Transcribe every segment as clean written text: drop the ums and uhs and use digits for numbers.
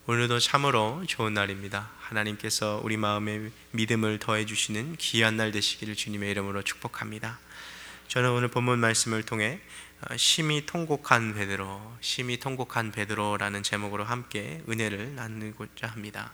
오늘도 참으로 좋은 날입니다. 하나님께서 우리 마음에 믿음을 더해 주시는 귀한 날 되시기를 주님의 이름으로 축복합니다. 저는 오늘 본문 말씀을 통해 심히 통곡한 베드로라는 제목으로 함께 은혜를 나누고자 합니다.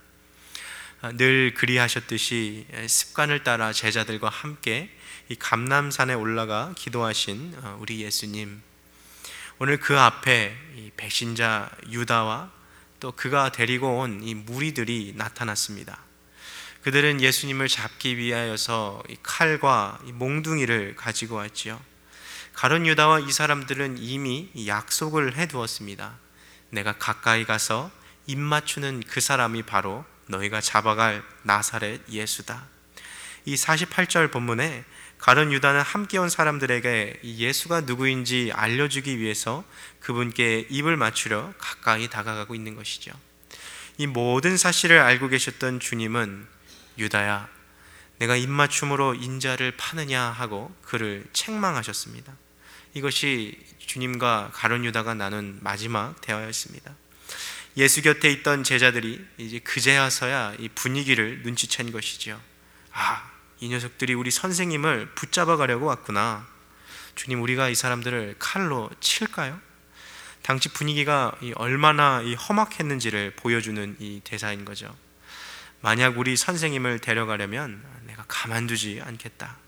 늘 그리하셨듯이 습관을 따라 제자들과 함께 이 감람산에 올라가 기도하신 우리 예수님, 오늘 그 앞에 이 배신자 유다와 또 그가 데리고 온 이 무리들이 나타났습니다. 그들은 예수님을 잡기 위하여서 이 칼과 이 몽둥이를 가지고 왔지요. 가룟 유다와 이 사람들은 이미 약속을 해두었습니다. 내가 가까이 가서 입 맞추는 그 사람이 바로 너희가 잡아갈 나사렛 예수다. 이 48절 본문에 가룟 유다는 함께 온 사람들에게 예수가 누구인지 알려주기 위해서 그분께 입을 맞추려 가까이 다가가고 있는 것이죠. 이 모든 사실을 알고 계셨던 주님은 유다야, 내가 입맞춤으로 인자를 파느냐 하고 그를 책망하셨습니다. 이것이 주님과 가룟 유다가 나눈 마지막 대화였습니다. 예수 곁에 있던 제자들이 이제 그제야서야 이 분위기를 눈치챈 것이죠. 이 녀석들이 우리 선생님을 붙잡아 가려고 왔구나. 주님, 우리가 이 사람들을 칼로 칠까요? 당시 분위기가 얼마나 험악했는지를 보여주는 이 대사인 거죠. 만약 우리 선생님을 데려가려면 내가 가만두지 않겠다.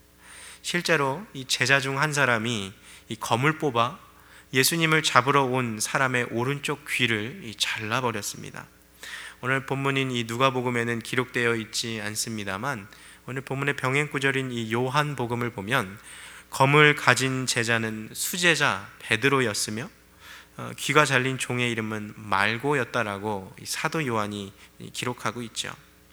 실제로 이 제자 중 한 사람이 이 검을 뽑아 예수님을 잡으러 온 사람의 오른쪽 귀를 잘라버렸습니다. 오늘 본문인 이 누가복음에는 기록되어 있지 않습니다만 오늘 본문의 병행 구절인 이 요한복음을 보면 검을 가진 제자는 수제자 베드로였으며 귀가 잘린 종의 이름은 말고였다라고 사도 요한이 기록하고 있죠.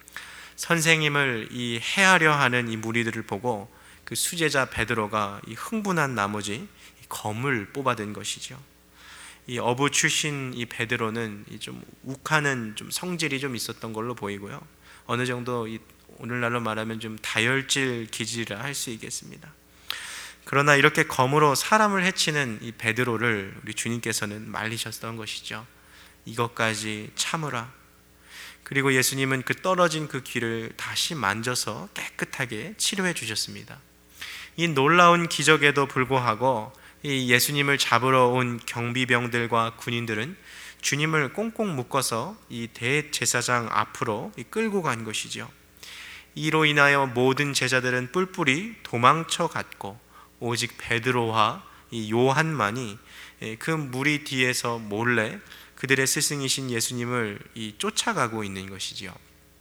선생님을 해하려 하는 이 무리들을 보고 그 수제자 베드로가 흥분한 나머지 검을 뽑아든 것이죠. 이 어부 출신 이 베드로는 좀 욱하는 좀 성질이 좀 있었던 걸로 보이고요. 어느 정도 오늘날로 말하면 좀 다혈질 기질이라 할 수 있겠습니다. 그러나 이렇게 검으로 사람을 해치는 이 베드로를 우리 주님께서는 말리셨던 것이죠. 이것까지 참으라. 그리고 예수님은 그 떨어진 그 귀를 다시 만져서 깨끗하게 치료해 주셨습니다. 이 놀라운 기적에도 불구하고 이 예수님을 잡으러 온 경비병들과 군인들은 주님을 꽁꽁 묶어서 이 대제사장 앞으로 끌고 간 것이죠. 이로 인하여 모든 제자들은 뿔뿔이 도망쳐 갔고 오직 베드로와 이 요한만이 그 무리 뒤에서 몰래 그들의 스승이신 예수님을 쫓아가고 있는 것이지요.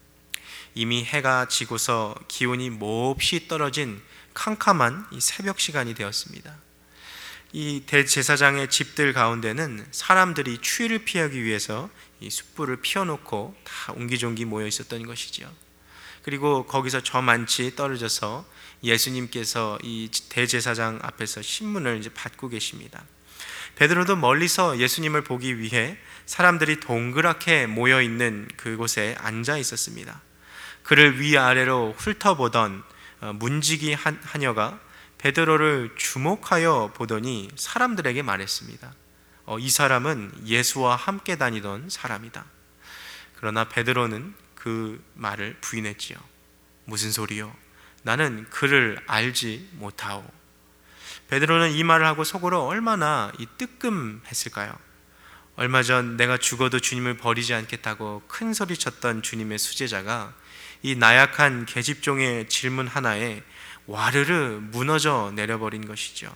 이미 해가 지고서 기온이 몹시 떨어진 캄캄한 새벽 시간이 되었습니다. 이 대제사장의 집들 가운데는 사람들이 추위를 피하기 위해서 이 숯불을 피워놓고 다 옹기종기 모여 있었던 것이죠. 그리고 거기서 저만치 떨어져서 예수님께서 이 대제사장 앞에서 신문을 이제 받고 계십니다. 베드로도 멀리서 예수님을 보기 위해 사람들이 동그랗게 모여 있는 그곳에 앉아 있었습니다. 그를 위아래로 훑어보던 문지기 하녀가 베드로를 주목하여 보더니 사람들에게 말했습니다. 이 사람은 예수와 함께 다니던 사람이다. 그러나 베드로는 그 말을 부인했지요. 무슨 소리요? 나는 그를 알지 못하오. 베드로는 이 말을 하고 속으로 얼마나 뜨끔했을까요? 얼마 전 내가 죽어도 주님을 버리지 않겠다고 큰 소리 쳤던 주님의 수제자가 이 나약한 계집종의 질문 하나에 와르르 무너져 내려버린 것이죠.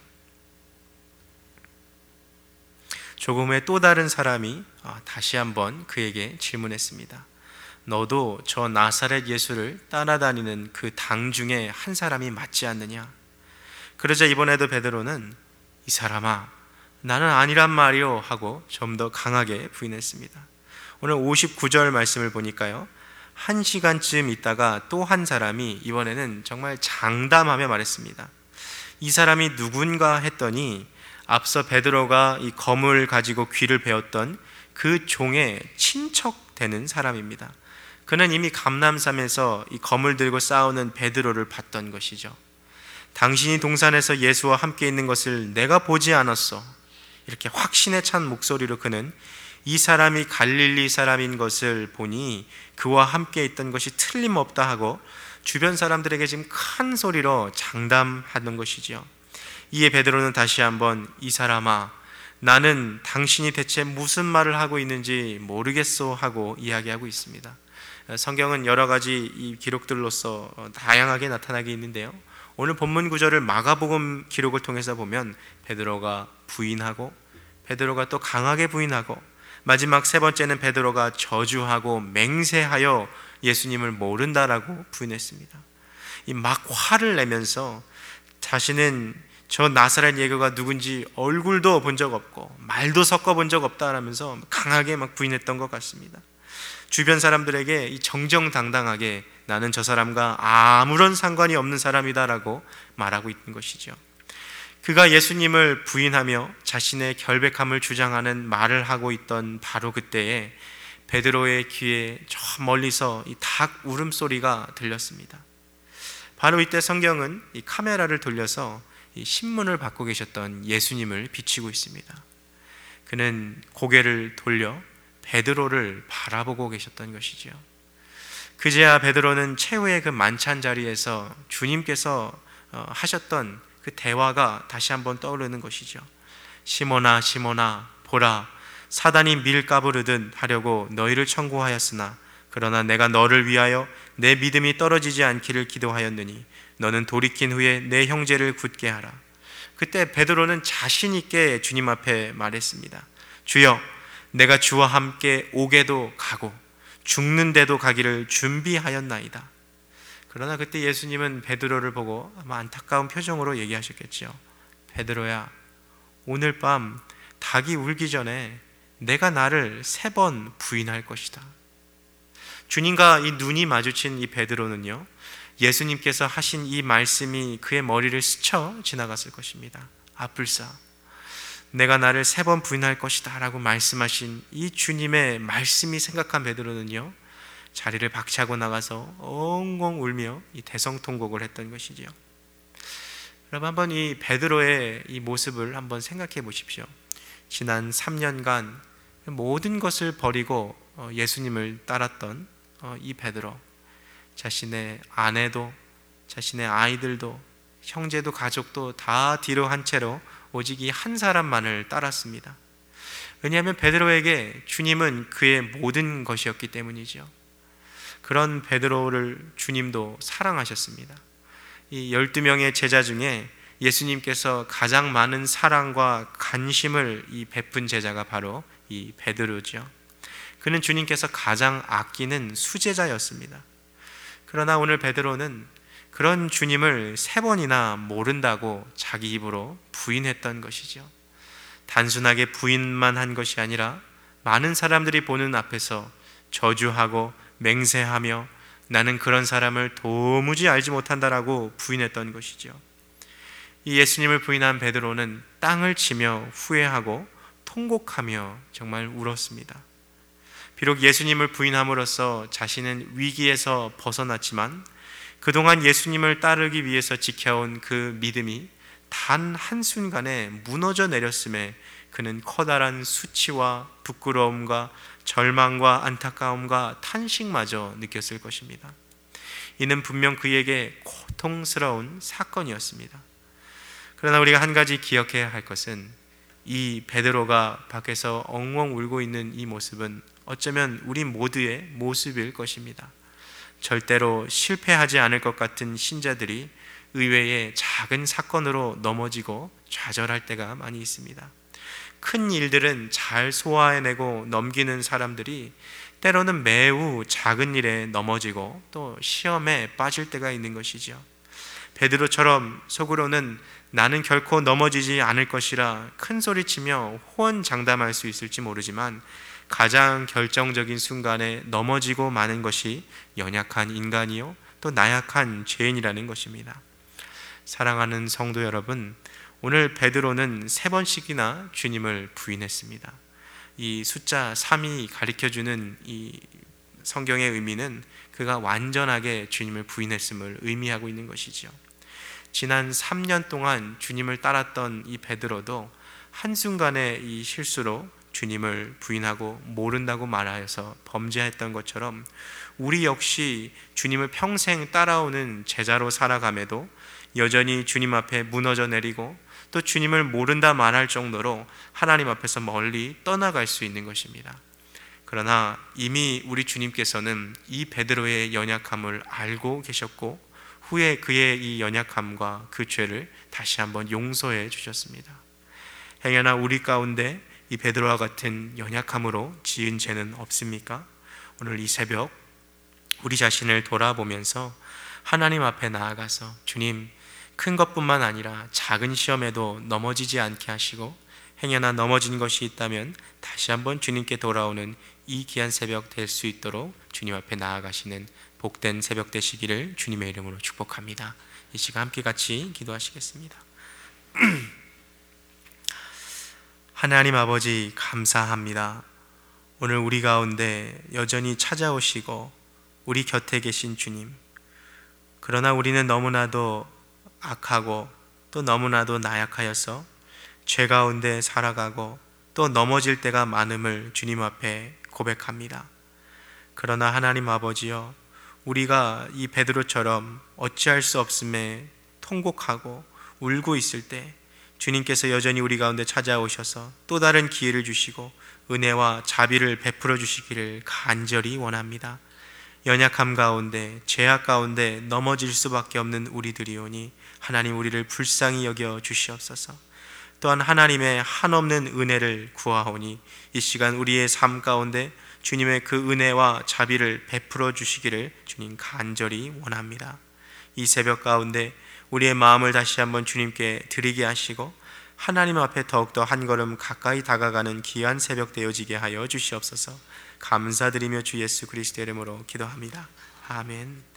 조금 후에 또 다른 사람이 다시 한번 그에게 질문했습니다. 너도 저 나사렛 예수를 따라다니는 그 당 중에 한 사람이 맞지 않느냐? 그러자 이번에도 베드로는 이 사람아, 나는 아니란 말이요 하고 좀 더 강하게 부인했습니다. 오늘 59절 말씀을 보니까요, 1시간쯤 있다가 또 한 사람이 이번에는 정말 장담하며 말했습니다. 이 사람이 누군가 했더니 앞서 베드로가 이 검을 가지고 귀를 베었던 그 종의 친척 되는 사람입니다. 그는 이미 감람산에서 이 검을 들고 싸우는 베드로를 봤던 것이죠. 당신이 동산에서 예수와 함께 있는 것을 내가 보지 않았어. 이렇게 확신에 찬 목소리로 그는 이 사람이 갈릴리 사람인 것을 보니 그와 함께 있던 것이 틀림없다 하고 주변 사람들에게 지금 큰 소리로 장담하는 것이지요. 이에 베드로는 다시 한번 이 사람아, 나는 당신이 대체 무슨 말을 하고 있는지 모르겠소 하고 이야기하고 있습니다. 성경은 여러 가지 이 기록들로서 다양하게 나타나게 있는데요, 오늘 본문 구절을 마가복음 기록을 통해서 보면 베드로가 부인하고, 베드로가 또 강하게 부인하고, 마지막 세 번째는 베드로가 저주하고 맹세하여 예수님을 모른다라고 부인했습니다. 이 막 화를 내면서 자신은 저 나사렛 예수가 누군지 얼굴도 본 적 없고 말도 섞어 본 적 없다라면서 강하게 막 부인했던 것 같습니다. 주변 사람들에게 이 정정당당하게 나는 저 사람과 아무런 상관이 없는 사람이다라고 말하고 있는 것이죠. 그가 예수님을 부인하며 자신의 결백함을 주장하는 말을 하고 있던 바로 그때에 베드로의 귀에 저 멀리서 이 닭 울음소리가 들렸습니다. 바로 이때 성경은 이 카메라를 돌려서 이 신문을 받고 계셨던 예수님을 비치고 있습니다. 그는 고개를 돌려 베드로를 바라보고 계셨던 것이죠. 그제야 베드로는 최후의 그 만찬 자리에서 주님께서 하셨던 그 대화가 다시 한번 떠오르는 것이죠. 시몬아 시몬아 보라, 사단이 밀 까부르듯 하려고 너희를 청구하였으나 그러나 내가 너를 위하여 내 믿음이 떨어지지 않기를 기도하였느니 너는 돌이킨 후에 내 형제를 굳게 하라. 그때 베드로는 자신 있게 주님 앞에 말했습니다. 주여, 내가 주와 함께 오게도 가고 죽는데도 가기를 준비하였나이다. 그러나 그때 예수님은 베드로를 보고 아마 안타까운 표정으로 얘기하셨겠죠. 베드로야, 오늘 밤 닭이 울기 전에 내가 나를 3번 부인할 것이다. 주님과 이 눈이 마주친 이 베드로는요, 예수님께서 하신 이 말씀이 그의 머리를 스쳐 지나갔을 것입니다. 아뿔싸, 내가 나를 3번 부인할 것이다 라고 말씀하신 이 주님의 말씀이 생각한 베드로는요, 자리를 박차고 나가서 엉엉 울며 이 대성통곡을 했던 것이지요. 여러분, 한번 이 베드로의 이 모습을 한번 생각해 보십시오. 지난 3년간 모든 것을 버리고 예수님을 따랐던 이 베드로, 자신의 아내도 자신의 아이들도 형제도 가족도 다 뒤로 한 채로 오직 이 한 사람만을 따랐습니다. 왜냐하면 베드로에게 주님은 그의 모든 것이었기 때문이죠. 그런 베드로를 주님도 사랑하셨습니다. 이 12명의 제자 중에 예수님께서 가장 많은 사랑과 관심을 이 베푼 제자가 바로 이 베드로죠. 그는 주님께서 가장 아끼는 수제자였습니다. 그러나 오늘 베드로는 그런 주님을 3번이나 모른다고 자기 입으로 부인했던 것이죠. 단순하게 부인만 한 것이 아니라 많은 사람들이 보는 앞에서 저주하고 맹세하며 나는 그런 사람을 도무지 알지 못한다라고 부인했던 것이죠. 이 예수님을 부인한 베드로는 땅을 치며 후회하고 통곡하며 정말 울었습니다. 비록 예수님을 부인함으로써 자신은 위기에서 벗어났지만 그동안 예수님을 따르기 위해서 지켜온 그 믿음이 단 한순간에 무너져 내렸음에 그는 커다란 수치와 부끄러움과 절망과 안타까움과 탄식마저 느꼈을 것입니다. 이는 분명 그에게 고통스러운 사건이었습니다. 그러나 우리가 한 가지 기억해야 할 것은 이 베드로가 밖에서 엉엉 울고 있는 이 모습은 어쩌면 우리 모두의 모습일 것입니다. 절대로 실패하지 않을 것 같은 신자들이 의외의 작은 사건으로 넘어지고 좌절할 때가 많이 있습니다. 큰 일들은 잘 소화해내고 넘기는 사람들이 때로는 매우 작은 일에 넘어지고 또 시험에 빠질 때가 있는 것이죠. 베드로처럼 속으로는 나는 결코 넘어지지 않을 것이라 큰 소리치며 호언장담할 수 있을지 모르지만 가장 결정적인 순간에 넘어지고 마는 것이 연약한 인간이요 또 나약한 죄인이라는 것입니다. 사랑하는 성도 여러분, 오늘 베드로는 3번씩이나 주님을 부인했습니다. 이 숫자 3이 가리켜주는 이 성경의 의미는 그가 완전하게 주님을 부인했음을 의미하고 있는 것이죠. 지난 3년 동안 주님을 따랐던 이 베드로도 한순간의 이 실수로 주님을 부인하고 모른다고 말하여서 범죄했던 것처럼 우리 역시 주님을 평생 따라오는 제자로 살아감에도 여전히 주님 앞에 무너져 내리고 또 주님을 모른다 말할 정도로 하나님 앞에서 멀리 떠나갈 수 있는 것입니다. 그러나 이미 우리 주님께서는 이 베드로의 연약함을 알고 계셨고 후에 그의 이 연약함과 그 죄를 다시 한번 용서해 주셨습니다. 행여나 우리 가운데 이 베드로와 같은 연약함으로 지은 죄는 없습니까? 오늘 이 새벽 우리 자신을 돌아보면서 하나님 앞에 나아가서 주님, 큰 것뿐만 아니라 작은 시험에도 넘어지지 않게 하시고 행여나 넘어진 것이 있다면 다시 한번 주님께 돌아오는 이 귀한 새벽 될 수 있도록 주님 앞에 나아가시는 복된 새벽 되시기를 주님의 이름으로 축복합니다. 이 시간 함께 같이 기도하시겠습니다. 하나님 아버지, 감사합니다. 오늘 우리 가운데 여전히 찾아오시고 우리 곁에 계신 주님, 그러나 우리는 너무나도 악하고 또 너무나도 나약하여서 죄 가운데 살아가고 또 넘어질 때가 많음을 주님 앞에 고백합니다. 그러나 하나님 아버지여, 우리가 이 베드로처럼 어찌할 수 없음에 통곡하고 울고 있을 때 주님께서 여전히 우리 가운데 찾아오셔서 또 다른 기회를 주시고 은혜와 자비를 베풀어 주시기를 간절히 원합니다. 연약함 가운데, 죄악 가운데 넘어질 수밖에 없는 우리들이오니 하나님, 우리를 불쌍히 여겨 주시옵소서. 또한 하나님의 한없는 은혜를 구하오니 이 시간 우리의 삶 가운데 주님의 그 은혜와 자비를 베풀어 주시기를 주님 간절히 원합니다. 이 새벽 가운데 우리의 마음을 다시 한번 주님께 드리게 하시고 하나님 앞에 더욱더 한 걸음 가까이 다가가는 귀한 새벽 되어지게 하여 주시옵소서. 감사드리며 주 예수 그리스도의 이름으로 기도합니다. 아멘.